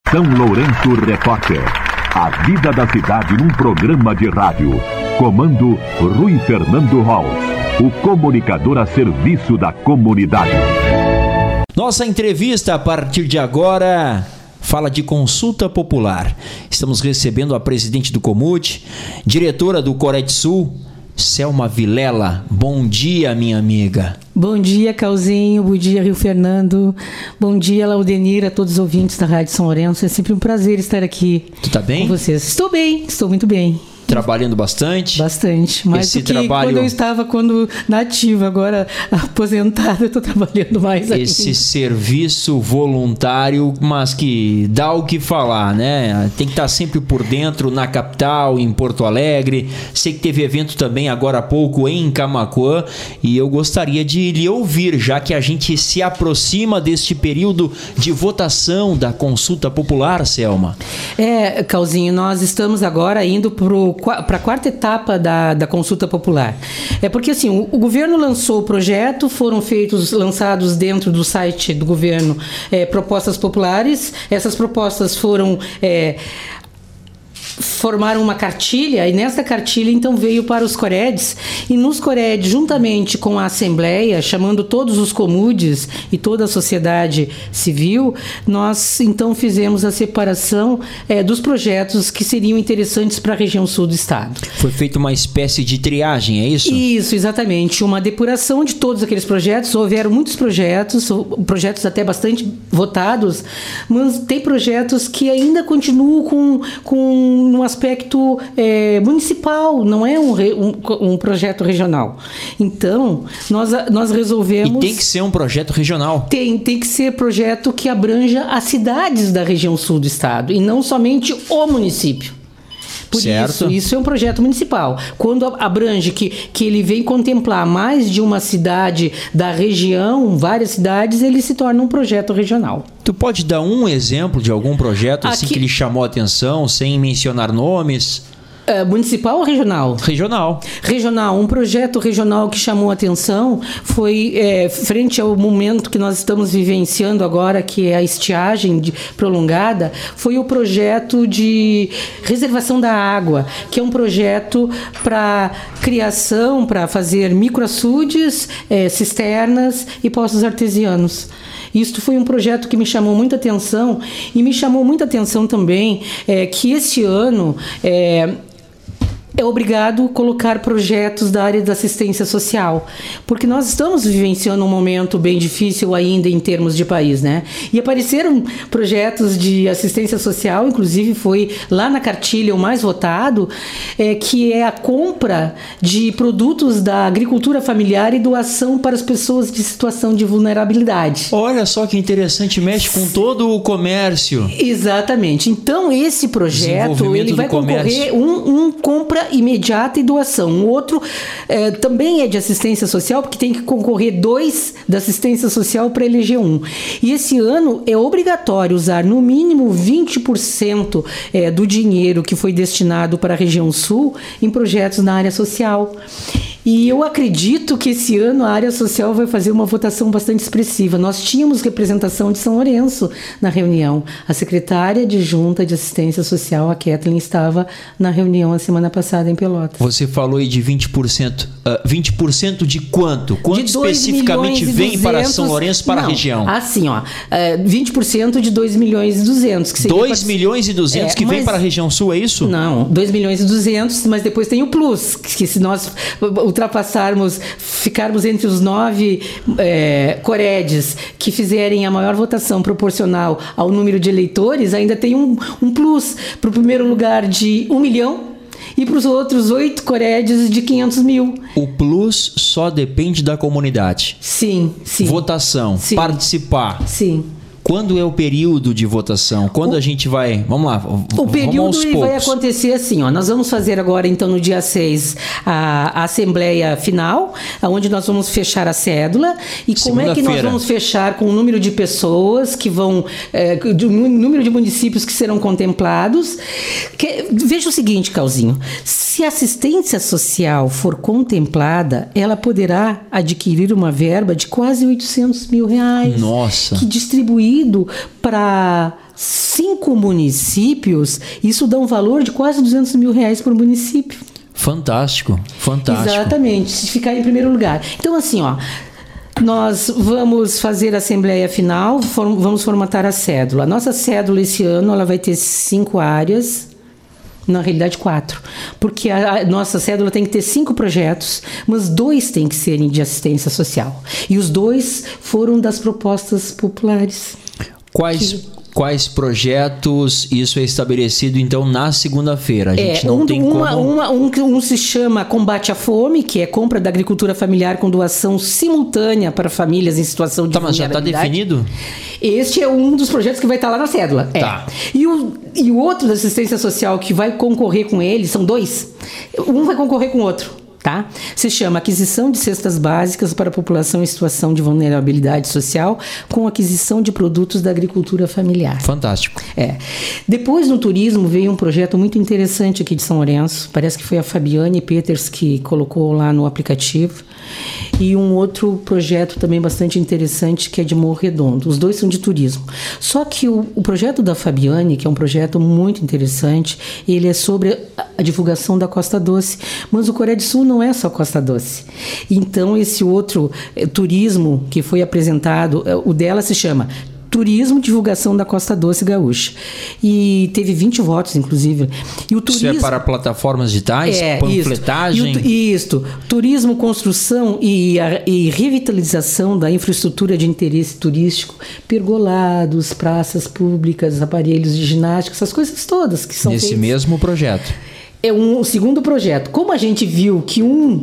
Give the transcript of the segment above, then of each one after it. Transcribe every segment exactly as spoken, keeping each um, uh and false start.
São Lourenço Repórter. A vida da cidade num programa de rádio. Comando Rui Fernando Holtz, o comunicador a serviço da comunidade. Nossa entrevista a partir de agora fala de consulta popular. Estamos recebendo a presidente do Comut, diretora do Coredsul, Selma Vilela. Bom dia, minha amiga. Bom dia, Calzinho. Bom dia, Rio Fernando. Bom dia, Laudenir, a todos os ouvintes da Rádio São Lourenço. É sempre um prazer estar aqui. Tu tá bem? Com vocês. Estou bem, estou muito bem. Trabalhando bastante? Bastante. Mais Esse do que trabalho... quando eu estava quando na ativa. Agora, aposentada, eu estou trabalhando mais aqui. Esse serviço voluntário, mas que dá o que falar, né? Tem que estar sempre por dentro, na capital, em Porto Alegre. Sei que teve evento também agora há pouco em Camaquã. E eu gostaria de lhe ouvir, já que a gente se aproxima deste período de votação da consulta popular, Selma. É, Calzinho, nós estamos agora indo para para a quarta etapa da, da consulta popular. É porque assim, o, o governo lançou o projeto, foram feitos, lançados dentro do site do governo é, propostas populares. Essas propostas foram... É, formaram uma cartilha, e nessa cartilha então veio para os Coredes, e nos Coredes, juntamente com a Assembleia, chamando todos os comudes e toda a sociedade civil, nós então fizemos a separação é, dos projetos que seriam interessantes para a região sul do estado. Foi feita uma espécie de triagem, é isso? Isso, exatamente, uma depuração de todos aqueles projetos. Houveram muitos projetos, projetos até bastante votados, mas tem projetos que ainda continuam com, com no aspecto é, municipal, não é um, um, um projeto regional. Então, nós, nós resolvemos... E tem que ser um projeto regional? Tem, tem que ser projeto que abranja as cidades da região sul do estado, e não somente o município. Por certo. isso, isso é um projeto municipal. Quando abrange que, que ele vem contemplar mais de uma cidade da região, várias cidades, ele se torna um projeto regional. Tu pode dar um exemplo de algum projeto assim Aqui... que lhe chamou a atenção, sem mencionar nomes? Uh, municipal ou regional? Regional. Regional. Um projeto regional que chamou a atenção foi, é, frente ao momento que nós estamos vivenciando agora, que é a estiagem de, prolongada, foi o projeto de reservação da água, que é um projeto para criação, para fazer microaçudes, é, cisternas e poços artesianos. Isto foi um projeto que me chamou muita atenção, e me chamou muita atenção também é, que esse ano... É, é obrigado colocar projetos da área da assistência social, porque nós estamos vivenciando um momento bem difícil ainda em termos de país, né? E apareceram projetos de assistência social, inclusive foi lá na cartilha o mais votado, é, que é a compra de produtos da agricultura familiar e doação para as pessoas de situação de vulnerabilidade. Olha só que interessante, mexe com todo o comércio. Exatamente. Então esse projeto ele vai concorrer um, um compra imediata e doação. Um outro é, também é de assistência social, porque tem que concorrer dois da assistência social para eleger um. E esse ano é obrigatório usar no mínimo vinte por cento é, do dinheiro que foi destinado para a região sul em projetos na área social. E eu acredito que esse ano a área social vai fazer uma votação bastante expressiva. Nós tínhamos representação de São Lourenço na reunião. A secretária de Junta de Assistência Social, a Kathleen, estava na reunião a semana passada em Pelotas. Você falou aí de vinte por cento. Uh, vinte por cento de quanto? Quanto especificamente vem para São Lourenço, para não, a região? Assim, ó, uh, vinte por cento de dois milhões e duzentos. Que dois milhões e duzentos é, que vem mas... para a região sul, é isso? Não, dois milhões e duzentos, mas depois tem o plus, que se nós ultrapassarmos, ficarmos entre os nove é, Coredes que fizerem a maior votação proporcional ao número de eleitores, ainda tem um, um plus para o primeiro lugar de um milhão e para os outros oito Coredes de quinhentos mil. O plus só depende da comunidade. Sim, sim. Votação, sim. Participar. Sim. Quando é o período de votação? Quando o, a gente vai... Vamos lá, o vamos período aos poucos. Vai acontecer assim, ó. Nós vamos fazer agora, então, no dia seis, a, a Assembleia Final, onde nós vamos fechar a cédula. E como é que nós vamos fechar com o número de pessoas que vão... É, o número de municípios que serão contemplados. Que, veja o seguinte, Calzinho. Se a assistência social for contemplada, ela poderá adquirir uma verba de quase oitocentos mil reais. Nossa! Que distribuir para cinco municípios, isso dá um valor de quase duzentos mil reais por município. Fantástico, fantástico. Exatamente, se ficar em primeiro lugar. Então, assim, ó, nós vamos fazer a assembleia final, form, vamos formatar a cédula. A nossa cédula esse ano ela vai ter cinco áreas, na realidade quatro, porque a, a nossa cédula tem que ter cinco projetos, mas dois têm que serem de assistência social. E os dois foram das propostas populares. Quais... Que... Quais projetos isso é estabelecido, então, na segunda-feira? A gente é, não um, tem uma, como... Uma, um, um se chama Combate à Fome, que é compra da agricultura familiar com doação simultânea para famílias em situação de tá, mas já está definido? Este é um dos projetos que vai estar lá na cédula. É. Tá. E, o, e o outro da assistência social que vai concorrer com ele, são dois, um vai concorrer com o outro. Tá? Se chama aquisição de cestas básicas para a população em situação de vulnerabilidade social com aquisição de produtos da agricultura familiar. Fantástico. É. Depois, no turismo, veio um projeto muito interessante aqui de São Lourenço. Parece que foi a Fabiane Peters que colocou lá no aplicativo. E um outro projeto também bastante interessante que é de Morro Redondo. Os dois são de turismo. Só que o, o projeto da Fabiane, que é um projeto muito interessante, ele é sobre a, a divulgação da Costa Doce. Mas o Coreia do Sul não é só Costa Doce. Então, esse outro é, turismo que foi apresentado, é, o dela se chama Turismo, Divulgação da Costa Doce Gaúcha. E teve vinte votos, inclusive. E o turismo, isso é para plataformas digitais? É, panfletagem? Isto, isto. Turismo, construção e, a, e revitalização da infraestrutura de interesse turístico, pergolados, praças públicas, aparelhos de ginástica, essas coisas todas que são Nesse feitas. mesmo projeto. É um, o segundo projeto. Como a gente viu que um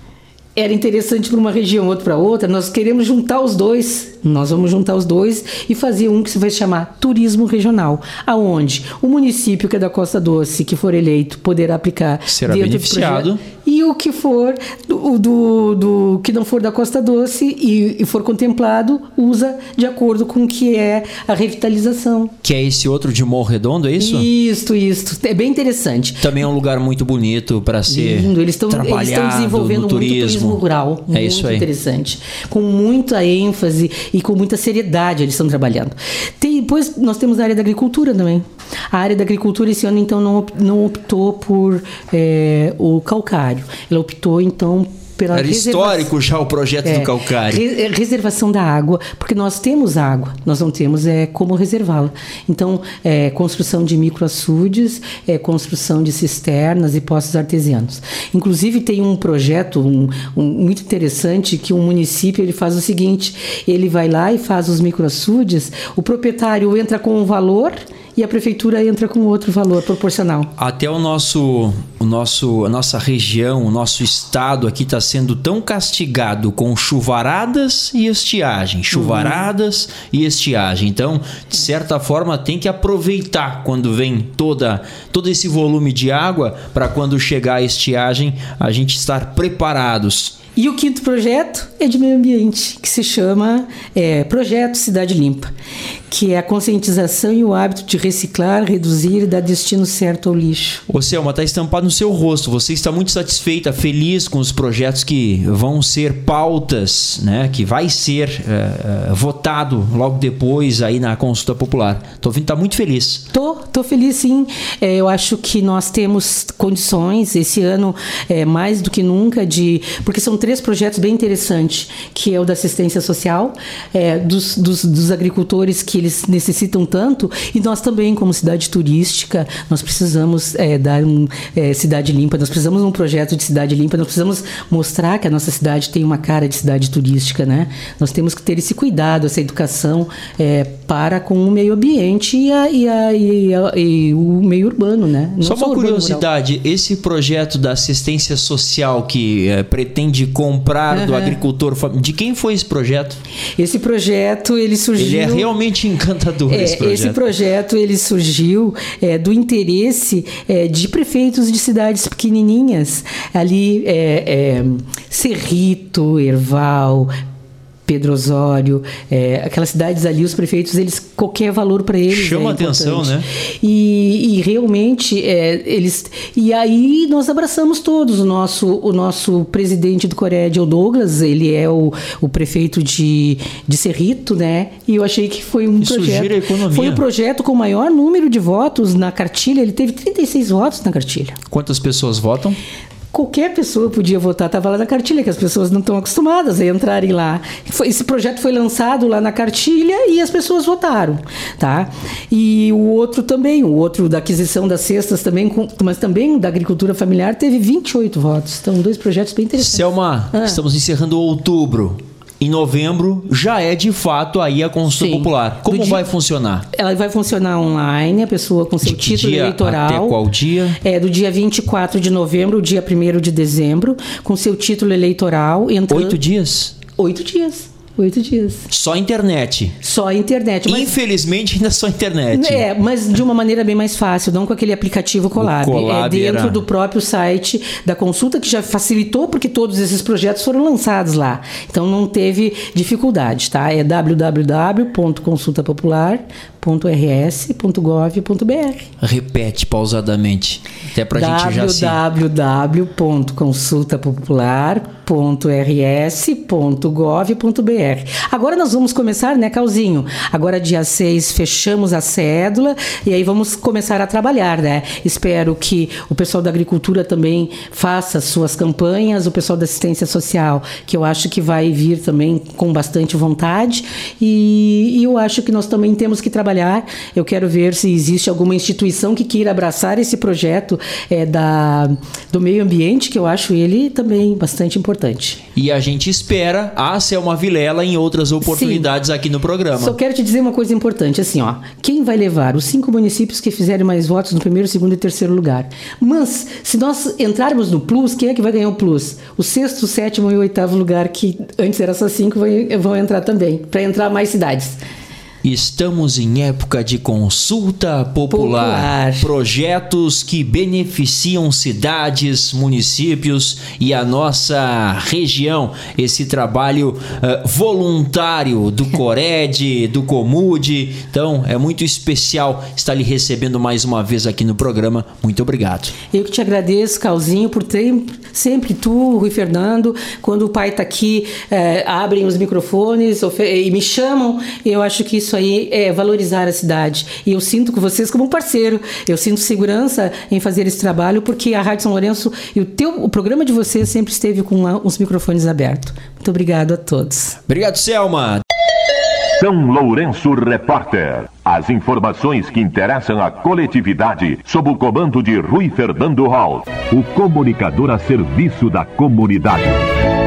era interessante para uma região, outro para outra, nós queremos juntar os dois. Nós vamos juntar os dois e fazer um que se vai chamar Turismo Regional, aonde o município que é da Costa Doce, que for eleito, poderá aplicar será dentro beneficiado. do projeto. E o que for do, do, do que não for da Costa Doce e, e for contemplado, usa de acordo com o que é a revitalização. Que é esse outro de Morro Redondo, é isso? Isso, isso. É bem interessante. Também é um lugar muito bonito para ser lindo. Eles estão trabalhado eles estão desenvolvendo no muito turismo. turismo rural. É muito isso aí. Interessante. Com muita ênfase e com muita seriedade eles estão trabalhando. Tem, depois nós temos a área da agricultura também. A área da agricultura esse ano, então, não, não optou por é, o calcário. Ela optou, então, pela Era histórico já o projeto é, do calcário. Re, reservação da água, porque nós temos água, nós não temos é, como reservá-la. Então, é, construção de microaçudes, é, construção de cisternas e poços artesianos. Inclusive, tem um projeto um, um, muito interessante que um município ele faz o seguinte, ele vai lá e faz os microaçudes, o proprietário entra com um valor e a prefeitura entra com outro valor proporcional. Até o nosso, o nosso, a nossa região, o nosso estado aqui está sendo tão castigado com chuvaradas e estiagem, chuvaradas uhum. e estiagem. Então, de certa forma, tem que aproveitar quando vem toda, todo esse volume de água para quando chegar a estiagem a gente estar preparados. E o quinto projeto é de meio ambiente, que se chama é, Projeto Cidade Limpa, que é a conscientização e o hábito de reciclar, reduzir e dar destino certo ao lixo. Ô Selma, está estampado no seu rosto. Você está muito satisfeita, feliz com os projetos que vão ser pautas, né? Que vai ser é, é, votado logo depois aí na consulta popular. Tô vendo, tá muito feliz. Tô, tô feliz sim. É, eu acho que nós temos condições esse ano é, mais do que nunca de, porque são três projetos bem interessantes, que é o da assistência social, é, dos, dos, dos agricultores que eles necessitam tanto, e nós também, como cidade turística, nós precisamos é, dar um é, cidade limpa, nós precisamos de um projeto de cidade limpa, nós precisamos mostrar que a nossa cidade tem uma cara de cidade turística, né? Nós temos que ter esse cuidado, essa educação é, para com o meio ambiente e, a, e, a, e, a, e o meio urbano, né? Não só uma curiosidade, rural. Esse projeto da assistência social que é, pretende comprar uhum. do agricultor, de quem foi esse projeto? Esse projeto, ele surgiu... Ele é realmente encantador, é, esse projeto. Esse projeto, ele surgiu é, do interesse é, de prefeitos de cidades pequenininhas, ali é, é, Cerrito, Erval, Pedro Osório, é, aquelas cidades ali, os prefeitos, eles, qualquer valor para eles chama é atenção, né? E, e realmente, é, eles... E aí nós abraçamos todos. O nosso, o nosso presidente do Cored, o Douglas, ele é o, o prefeito de, de Cerrito, né? E eu achei que foi um Isso projeto... gira a economia. Foi o projeto com o maior número de votos na cartilha. Ele teve trinta e seis votos na cartilha. Quantas pessoas votam? Qualquer pessoa podia votar, estava lá na cartilha, que as pessoas não estão acostumadas a entrarem lá. Foi, esse projeto foi lançado lá na cartilha e as pessoas votaram, tá? E o outro também, o outro da aquisição das cestas também, com, mas também da agricultura familiar, teve vinte e oito votos. Então, dois projetos bem interessantes. Selma, ah. estamos encerrando outubro. Em novembro já é de fato aí a consulta Sim. popular. Como dia, vai funcionar? Ela vai funcionar online, a pessoa com seu de que título dia eleitoral. Até qual dia? É do dia vinte e quatro de novembro ao dia primeiro de dezembro, com seu título eleitoral. Entrando... Oito dias? Oito dias. Oito dias. Só internet? Só internet. Mas... Infelizmente ainda só internet. É, mas de uma maneira bem mais fácil, não com aquele aplicativo Colab. Colab é dentro era... do próprio site da consulta, que já facilitou, porque todos esses projetos foram lançados lá. Então não teve dificuldade, tá? É w w w ponto consulta popular ponto r s ponto gov ponto b r. Repete pausadamente, até pra gente já se... w w w ponto consulta popular ponto r s ponto gov ponto b r. Agora nós vamos começar, né, Calzinho? Agora dia seis fechamos a cédula e aí vamos começar a trabalhar, né? Espero que o pessoal da agricultura também faça suas campanhas, o pessoal da assistência social, que eu acho que vai vir também com bastante vontade, e, e eu acho que nós também temos que trabalhar. Eu quero ver se existe alguma instituição que queira abraçar esse projeto é, da, do meio ambiente, que eu acho ele também bastante importante. E a gente espera a Selma Vilela em outras oportunidades Sim. aqui no programa. Só quero te dizer uma coisa importante, assim, ó, quem vai levar? Os cinco municípios que fizerem mais votos no primeiro, segundo e terceiro lugar. Mas, se nós entrarmos no Plus, quem é que vai ganhar o Plus? O sexto, sétimo e oitavo lugar, que antes era só cinco, vão entrar também, para entrar mais cidades. Estamos em época de consulta popular. popular. Projetos que beneficiam cidades, municípios e a nossa região. Esse trabalho uh, voluntário do Cored, do Comude. Então, é muito especial estar lhe recebendo mais uma vez aqui no programa. Muito obrigado. Eu que te agradeço, Calzinho, por ter sempre tu, Rui Fernando, quando o pai está aqui, eh, abrem os microfones e me chamam. Eu acho que isso Isso aí é valorizar a cidade. E eu sinto com vocês como um parceiro. Eu sinto segurança em fazer esse trabalho, porque a Rádio São Lourenço e o, teu, o programa de vocês sempre esteve com a, os microfones abertos. Muito obrigado a todos. Obrigado, Selma. São Lourenço Repórter. As informações que interessam a coletividade sob o comando de Rui Fernando Hall, o comunicador a serviço da comunidade.